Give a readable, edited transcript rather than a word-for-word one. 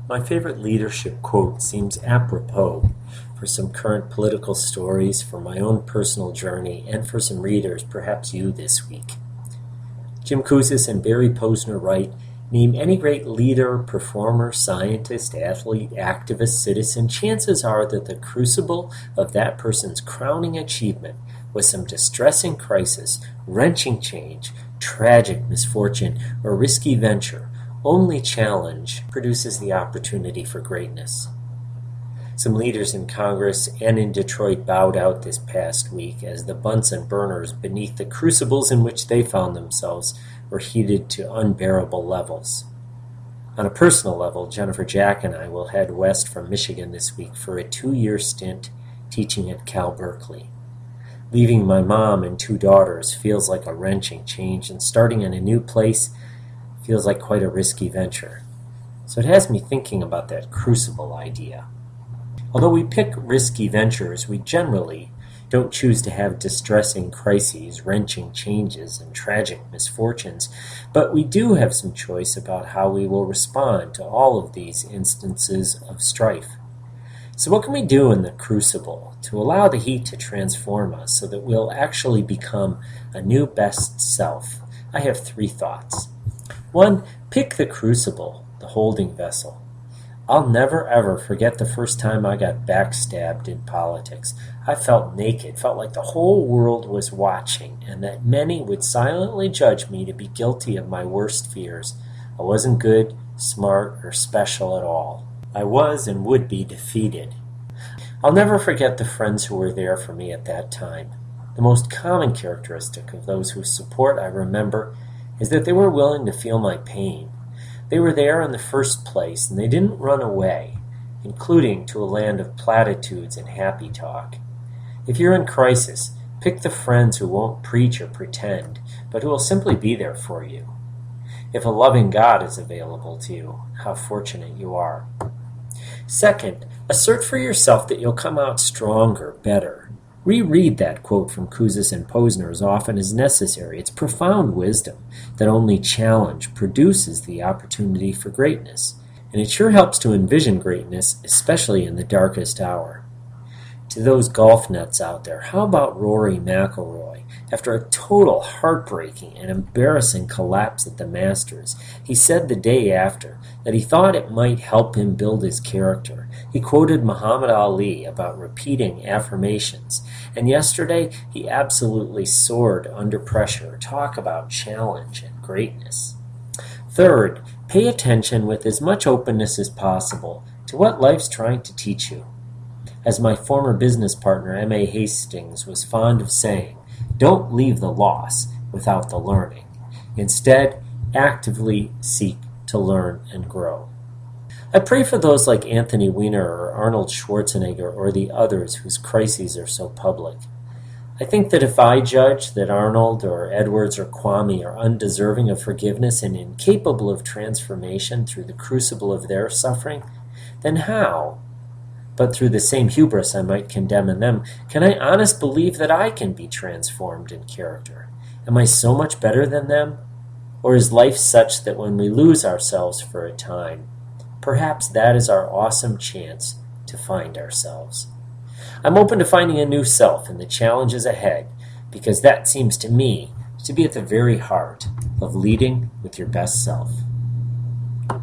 My favorite leadership quote seems apropos for some current political stories, for my own personal journey, and for some readers, perhaps you this week. Jim Kouzes and Barry Posner write, "Name any great leader, performer, scientist, athlete, activist, citizen. Chances are that the crucible of that person's crowning achievement was some distressing crisis, wrenching change, tragic misfortune, or risky venture. Only challenge produces the opportunity for greatness." Some leaders in Congress and in Detroit bowed out this past week as the Bunsen burners beneath the crucibles in which they found themselves were heated to unbearable levels. On a personal level, Jennifer Jack and I will head west from Michigan this week for a 2-year stint teaching at Cal Berkeley. Leaving my mom and 2 daughters feels like a wrenching change, and starting in a new place feels like quite a risky venture. So it has me thinking about that crucible idea. Although we pick risky ventures, we generally don't choose to have distressing crises, wrenching changes, and tragic misfortunes, but we do have some choice about how we will respond to all of these instances of strife. So what can we do in the crucible to allow the heat to transform us so that we'll actually become a new best self? I have 3 thoughts. 1, pick the crucible, the holding vessel. I'll never ever forget the first time I got backstabbed in politics. I felt naked, felt like the whole world was watching, and that many would silently judge me to be guilty of my worst fears. I wasn't good, smart, or special at all. I was and would be defeated. I'll never forget the friends who were there for me at that time. The most common characteristic of those whose support I remember is that they were willing to feel my pain. They were there in the first place, and they didn't run away, including to a land of platitudes and happy talk. If you're in crisis, pick the friends who won't preach or pretend, but who will simply be there for you. If a loving God is available to you, how fortunate you are. 2nd, assert for yourself that you'll come out stronger, better. Reread that quote from Kouzes and Posner as often as necessary. It's profound wisdom that only challenge produces the opportunity for greatness, and it sure helps to envision greatness, especially in the darkest hour. To those golf nuts out there, how about Rory McIlroy? After a total heartbreaking and embarrassing collapse at the Masters, he said the day after that he thought it might help him build his character. He quoted Muhammad Ali about repeating affirmations, and yesterday he absolutely soared under pressure. Talk about challenge and greatness. 3rd, pay attention with as much openness as possible to what life's trying to teach you. As my former business partner, M.A. Hastings, was fond of saying, don't leave the loss without the learning. Instead, actively seek to learn and grow. I pray for those like Anthony Weiner or Arnold Schwarzenegger or the others whose crises are so public. I think that if I judge that Arnold or Edwards or Kwame are undeserving of forgiveness and incapable of transformation through the crucible of their suffering, then how? But through the same hubris I might condemn in them, can I honestly believe that I can be transformed in character? Am I so much better than them? Or is life such that when we lose ourselves for a time, perhaps that is our awesome chance to find ourselves? I'm open to finding a new self in the challenges ahead, because that seems to me to be at the very heart of leading with your best self.